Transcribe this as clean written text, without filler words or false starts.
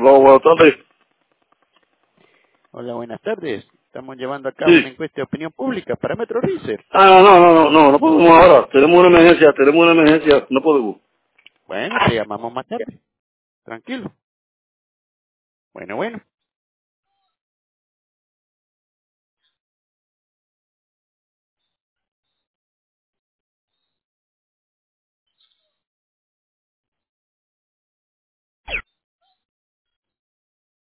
Buenas tardes. Hola, buenas tardes. Estamos llevando a cabo una Sí. encuesta de opinión pública para Metro Research. No podemos ahora. Tenemos una emergencia, no podemos. Bueno, te llamamos más tarde. Tranquilo. Bueno.